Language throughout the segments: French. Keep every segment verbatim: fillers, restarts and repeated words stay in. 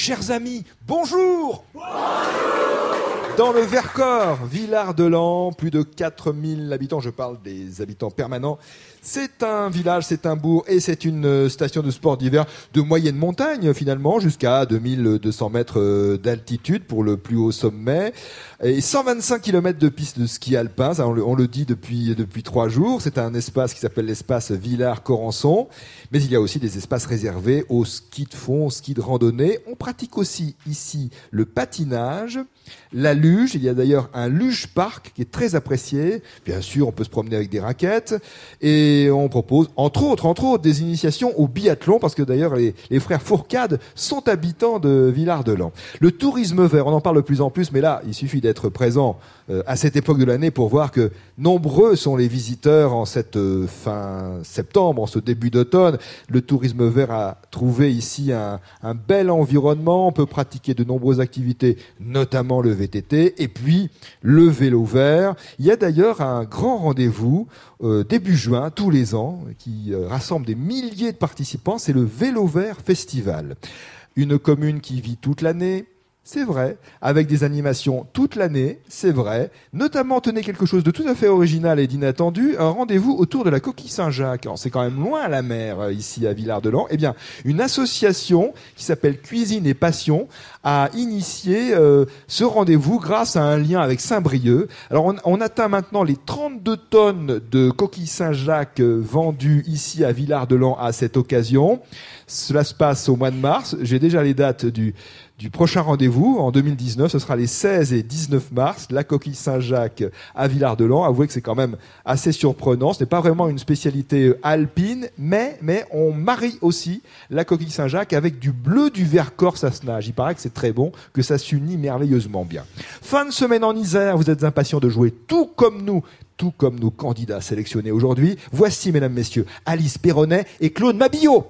Chers amis, bonjour. Bonjour. Dans le Vercors, Villard-de-Lans, plus de quatre mille habitants, je parle des habitants permanents. C'est un village, c'est un bourg et c'est une station de sport d'hiver de moyenne montagne finalement, jusqu'à deux mille deux cents mètres d'altitude pour le plus haut sommet. Et cent vingt-cinq kilomètres de pistes de ski alpin, ça on le, on le dit depuis, depuis trois jours. C'est un espace qui s'appelle l'espace Villard-Corançon. Mais il y a aussi des espaces réservés au ski de fond, au ski de randonnée. On pratique aussi ici le patinage, la luge. Il y a d'ailleurs un luge park qui est très apprécié. Bien sûr, on peut se promener avec des raquettes. Et on propose, entre autres, entre autres, des initiations au biathlon, parce que d'ailleurs, les, les frères Fourcade sont habitants de Villard-de-Lans. Le tourisme vert, on en parle de plus en plus, mais là, il suffit d'être présent euh, à cette époque de l'année pour voir que nombreux sont les visiteurs en cette euh, fin septembre, en ce début d'automne. Le tourisme vert a trouvé ici un, un bel environnement. On peut pratiquer de nombreuses activités, notamment le V T T, et puis le vélo vert. Il y a d'ailleurs un grand rendez-vous euh, début juin, tous les ans, qui euh, rassemble des milliers de participants. C'est le Vélo Vert Festival. Une commune qui vit toute l'année, c'est vrai, avec des animations toute l'année, c'est vrai, notamment, tenez, quelque chose de tout à fait original et d'inattendu, un rendez-vous autour de la coquille Saint-Jacques. Alors, c'est quand même loin à la mer, ici à Villard-de-Lans. Eh bien, une association qui s'appelle Cuisine et Passion a initié euh, ce rendez-vous grâce à un lien avec Saint-Brieuc. Alors, on, on atteint maintenant les trente-deux tonnes de coquilles Saint-Jacques euh, vendues ici à Villard-de-Lans à cette occasion. Cela se passe au mois de mars. J'ai déjà les dates du du prochain rendez-vous en deux mille dix-neuf, ce sera les seize et dix-neuf mars, la coquille Saint-Jacques à Villard-de-Lans. Avouez que c'est quand même assez surprenant. Ce n'est pas vraiment une spécialité alpine, mais, mais on marie aussi la coquille Saint-Jacques avec du bleu du Vercors Sassenage. Il paraît que c'est très bon, que ça s'unit merveilleusement bien. Fin de semaine en Isère, vous êtes impatients de jouer tout comme nous, tout comme nos candidats sélectionnés aujourd'hui. Voici, mesdames, messieurs, Alice Perronnet et Claude Mabillot.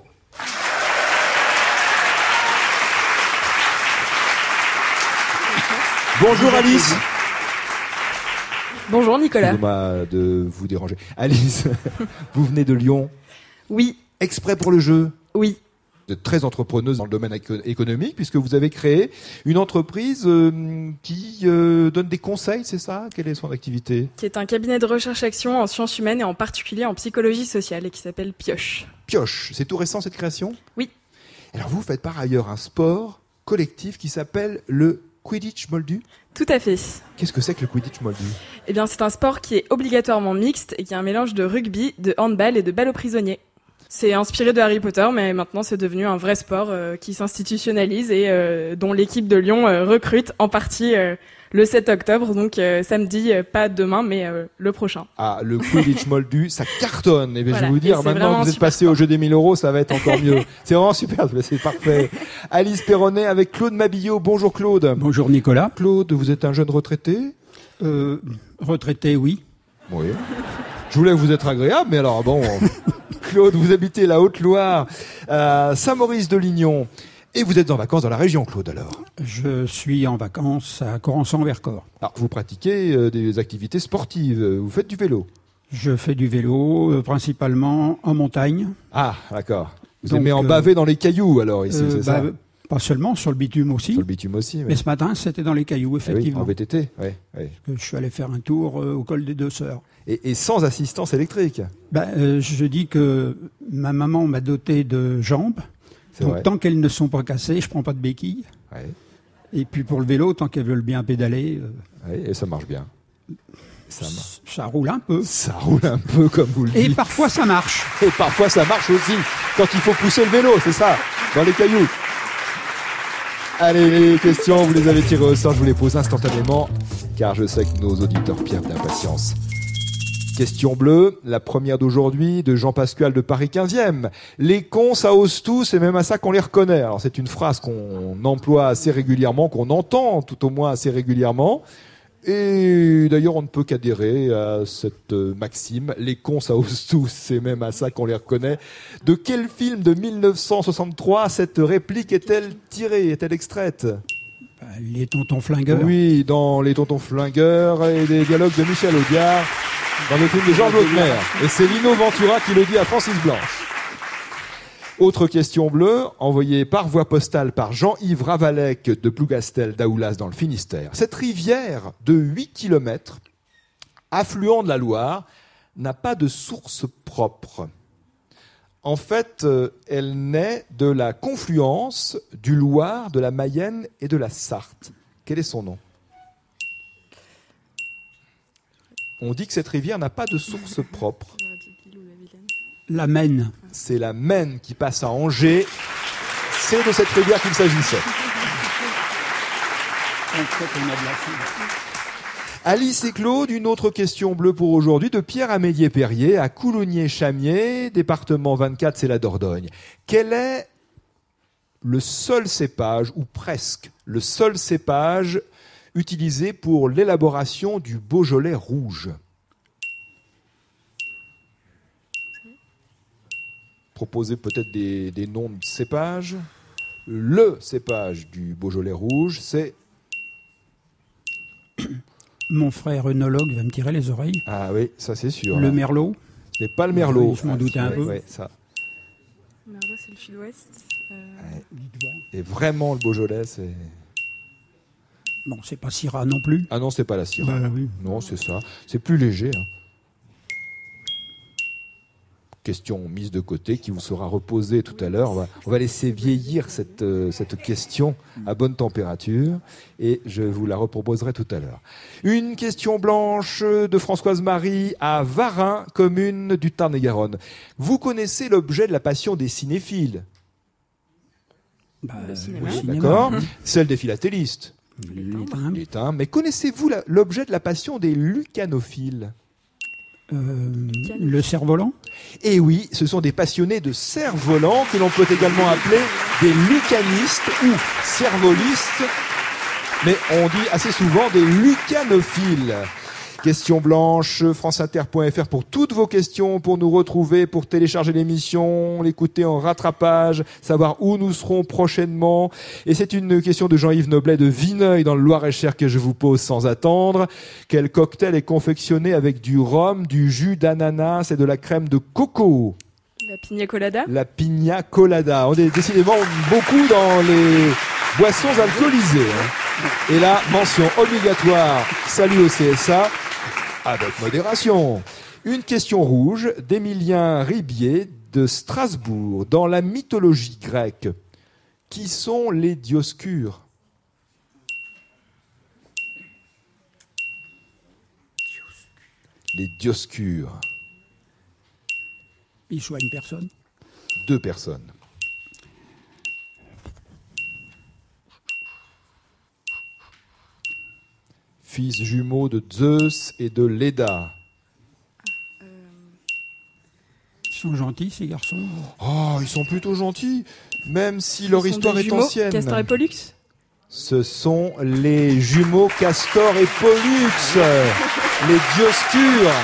Bonjour Alice. Bonjour Nicolas. Excusez-moi de vous déranger. Alice, vous venez de Lyon. Oui. Exprès pour le jeu. Oui. Vous êtes très entrepreneuse dans le domaine économique puisque vous avez créé une entreprise euh, qui euh, donne des conseils, c'est ça ? Quelle est son activité ? Qui est un cabinet de recherche-action en sciences humaines et en particulier en psychologie sociale et qui s'appelle Pioche. Pioche, c'est tout récent cette création ? Oui. Alors vous faites par ailleurs un sport collectif qui s'appelle le Quidditch Moldu ? Tout à fait. Qu'est-ce que c'est que le Quidditch Moldu ? Eh bien, c'est un sport qui est obligatoirement mixte et qui est un mélange de rugby, de handball et de balle aux prisonniers. C'est inspiré de Harry Potter, mais maintenant c'est devenu un vrai sport euh, qui s'institutionnalise et euh, dont l'équipe de Lyon euh, recrute en partie euh, le sept octobre, donc euh, samedi, euh, pas demain, mais euh, le prochain. Ah, le Quidditch Moldu, ça cartonne. Et bien, voilà. Je vais vous dire, maintenant que vous êtes passé au jeu des mille euros, ça va être encore mieux. C'est vraiment super, c'est parfait. Alice Perronnet avec Claude Mabillot. Bonjour Claude. Bonjour Nicolas. Claude, vous êtes un jeune retraité ? euh, Retraité, oui. Oui. Je voulais vous être agréable, mais alors bon... Claude, vous habitez la Haute-Loire, à Saint-Maurice-de-Lignon. Et vous êtes en vacances dans la région, Claude, alors ? Je suis en vacances à Corançon-Vercors. Alors, vous pratiquez euh, des activités sportives, vous faites du vélo ? Je fais du vélo, euh, principalement en montagne. Ah, d'accord. Vous Donc, aimez en euh, baver dans les cailloux, alors, ici, euh, c'est bah, ça ? Pas seulement, sur le bitume aussi. Sur le bitume aussi, oui. Mais ce matin, c'était dans les cailloux, effectivement. Ah oui, en V T T, oui. oui. Je suis allé faire un tour euh, au col des Deux Sœurs. Et, et sans assistance électrique. Ben, euh, je dis que ma maman m'a doté de jambes. C'est Donc vrai. tant qu'elles ne sont pas cassées, je prends pas de béquilles. Ouais. Et puis pour le vélo, tant qu'elles veulent bien pédaler, euh, Ouais, et ça marche bien. Ça, marche. ça roule un peu. Ça roule un peu, comme vous le dites. Et parfois ça marche. Et parfois ça marche aussi, quand il faut pousser le vélo, c'est ça, dans les cailloux. Allez, les questions, vous les avez tirées au sort, je vous les pose instantanément, car je sais que nos auditeurs perdent d'impatience. Question bleue, la première d'aujourd'hui, de Jean-Pascal de Paris quinzième. Les cons, ça ose tous, et même à ça qu'on les reconnaît. Alors c'est une phrase qu'on emploie assez régulièrement, qu'on entend tout au moins assez régulièrement. Et d'ailleurs, on ne peut qu'adhérer à cette maxime. Les cons, ça ose tous, c'est même à ça qu'on les reconnaît. De quel film de mille neuf cent soixante-trois cette réplique est-elle tirée, est-elle extraite ? Ben, les tontons flingueurs. Oui, dans Les Tontons Flingueurs et des dialogues de Michel Audiard, dans le film de Georges Lautner. Et c'est Lino Ventura qui le dit à Francis Blanche. Autre question bleue, envoyée par voie postale par Jean-Yves Ravalec de Plougastel d'Aoulas dans le Finistère. Cette rivière de huit kilomètres, affluent de la Loire, n'a pas de source propre. En fait, elle naît de la confluence du Loire, de la Mayenne et de la Sarthe. Quel est son nom ? On dit que cette rivière n'a pas de source propre. La Maine. C'est la Maine qui passe à Angers. C'est de cette rivière qu'il s'agissait. Alice et Claude, une autre question bleue pour aujourd'hui de Pierre Amédier-Perrier à Coulommiers-Chamiers, département vingt-quatre, c'est la Dordogne. Quel est le seul cépage, ou presque le seul cépage utilisé pour l'élaboration du Beaujolais rouge ? Proposer peut-être des, des noms de cépages. Le cépage du Beaujolais rouge, c'est... Mon frère œnologue va me tirer les oreilles. Ah oui, ça c'est sûr. Le là. Merlot. Ce n'est pas le Merlot. Oui, je m'en doutais un ouais, peu. Ouais, ça. Merlot, c'est le sud-ouest. Euh... Ouais. Et vraiment, le Beaujolais, c'est... Bon, c'est pas Syrah non plus. Ah non, c'est pas la Syrah. Bah, oui. Non, c'est ça. C'est plus léger. Hein. Question mise de côté qui vous sera reposée tout à l'heure. On va, on va laisser vieillir cette, euh, cette question à bonne température et je vous la reproposerai tout à l'heure. Une question blanche de Françoise Marie à Varin, commune du Tarn-et-Garonne. Vous connaissez l'objet de la passion des cinéphiles ? Bah, Le cinéma. le cinéma. D'accord ? Celle des philatélistes. Les timbres. Les timbres. Mais connaissez-vous la- l'objet de la passion des lucanophiles ? Euh, le cerf-volant. Et oui, ce sont des passionnés de cerfs-volants que l'on peut également appeler des lucanistes ou cervolistes, mais on dit assez souvent des lucanophiles. Question blanche, franceinter point f r pour toutes vos questions, pour nous retrouver, pour télécharger l'émission, l'écouter en rattrapage, savoir où nous serons prochainement. Et c'est une question de Jean-Yves Noblet de Vineuil dans le Loir-et-Cher que je vous pose sans attendre. Quel cocktail est confectionné avec du rhum, du jus d'ananas et de la crème de coco ? La pina colada. La pina colada. On est décidément beaucoup dans les boissons alcoolisées. Hein. Et là, mention obligatoire, salut au C S A. Avec modération. Une question rouge d'Émilien Ribier de Strasbourg. Dans la mythologie grecque, qui sont les Dioscures ? Les Dioscures. Il soit une personne. Deux personnes. Fils jumeaux de Zeus et de Léda. Ils sont gentils, ces garçons. Oh, ils sont plutôt gentils, même si leur Ce sont histoire des est jumeaux, ancienne. Castor et Pollux. Ce sont les jumeaux Castor et Pollux, les Dioscures,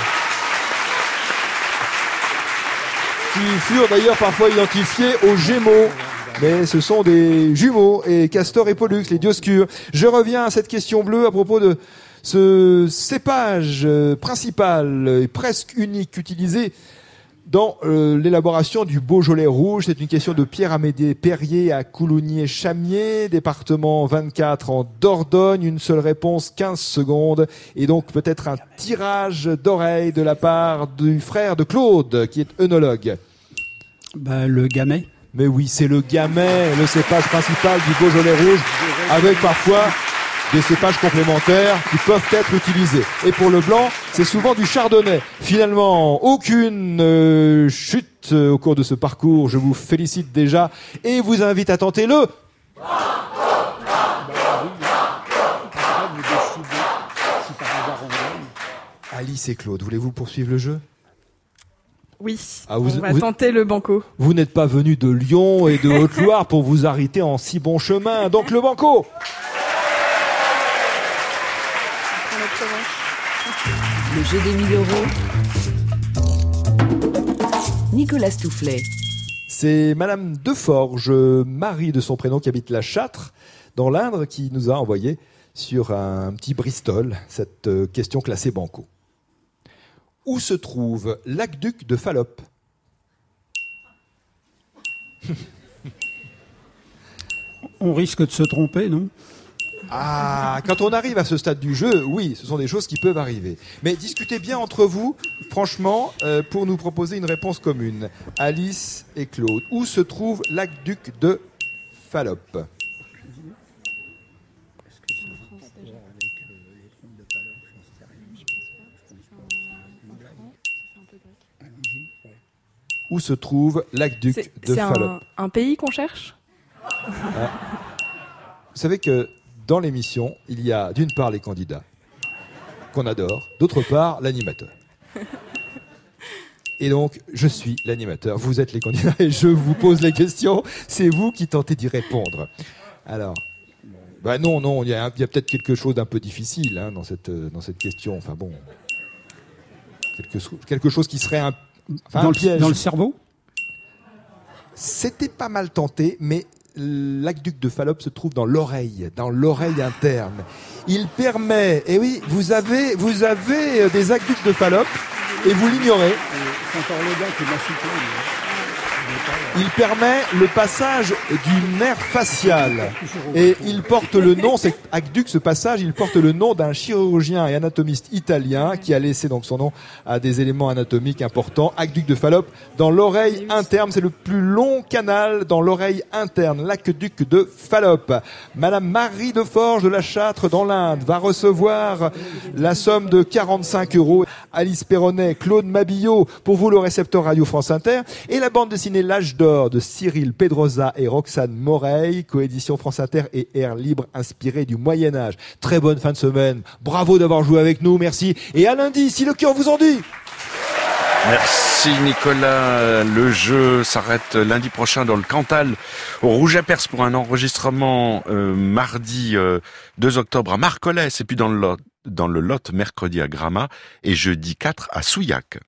qui furent d'ailleurs parfois identifiés aux Gémeaux. Mais ce sont des jumeaux, et Castor et Pollux, les Dioscures. Je reviens à cette question bleue à propos de ce cépage euh, principal et presque unique utilisé dans euh, l'élaboration du Beaujolais rouge. C'est une question de Pierre Amédée Perrier à Coulommiers-Chamiers, département vingt-quatre en Dordogne. Une seule réponse, quinze secondes. Et donc peut-être un tirage d'oreille de la part du frère de Claude, qui est œnologue. Bah, le Gamay. Mais oui, c'est le Gamay, le cépage principal du Beaujolais rouge, avec parfois des cépages complémentaires qui peuvent être utilisés. Et pour le blanc, c'est souvent du chardonnay. Finalement, aucune euh, chute euh, au cours de ce parcours. Je vous félicite déjà et vous invite à tenter le... Alice et Claude, voulez-vous poursuivre le jeu ? Oui, Ah, vous- on va vous- tenter le banco. Vous n'êtes pas venu de Lyon et de Haute-Loire pour vous arrêter en si bon chemin. Donc le banco. Le jeu des mille euros. Nicolas Stoufflet. C'est Madame Deforge, Marie de son prénom, qui habite la Châtre, dans l'Indre, qui nous a envoyé sur un petit Bristol cette euh, question classée banco. Où se trouve l'aqueduc de Fallope ? On risque de se tromper, non? Ah, quand on arrive à ce stade du jeu, oui, ce sont des choses qui peuvent arriver. Mais discutez bien entre vous, franchement, euh, pour nous proposer une réponse commune. Alice et Claude, où se trouve l'aqueduc de Fallope? Où se trouve l'aqueduc C'est de c'est Fallope? un, un pays qu'on cherche? Ah. Vous savez que dans l'émission, il y a d'une part les candidats, qu'on adore, d'autre part l'animateur. Et donc, je suis l'animateur, vous êtes les candidats et je vous pose les questions, c'est vous qui tentez d'y répondre. Alors, bah non, non, il y a, il y a peut-être quelque chose d'un peu difficile hein, dans, cette, dans cette question, enfin bon, quelque, quelque chose qui serait un, enfin, dans, un le, piège. dans le cerveau? C'était pas mal tenté, mais l'aqueduc de Fallope se trouve dans l'oreille, dans l'oreille interne. Il permet, et oui, vous avez, vous avez des aqueducs de Fallope et vous l'ignorez. C'est encore le gars qui m'a cité. Il permet le passage du nerf facial et il porte le nom, cet aqueduc, ce passage, il porte le nom d'un chirurgien et anatomiste italien qui a laissé donc son nom à des éléments anatomiques importants. Aqueduc de Fallope dans l'oreille interne, c'est le plus long canal dans l'oreille interne, l'aqueduc de Fallope. Madame Marie de Forges de la Châtre dans l'Inde va recevoir la somme de quarante-cinq euros. Alice Perronnet, Claude Mabillot, pour vous le récepteur Radio France Inter et la bande dessinée L'Âge d'Or de Cyril Pedrosa et Roxane Moreil, coédition France Inter et Air Libre inspiré du Moyen-Âge. Très bonne fin de semaine. Bravo d'avoir joué avec nous, merci. Et à lundi, si le cœur vous en dit. Merci Nicolas. Le jeu s'arrête lundi prochain dans le Cantal au Rouge à Perse pour un enregistrement euh, mardi euh, deux octobre à Marcollès et puis dans le Lot, dans le Lot mercredi à Gramat et jeudi quatre à Souillac.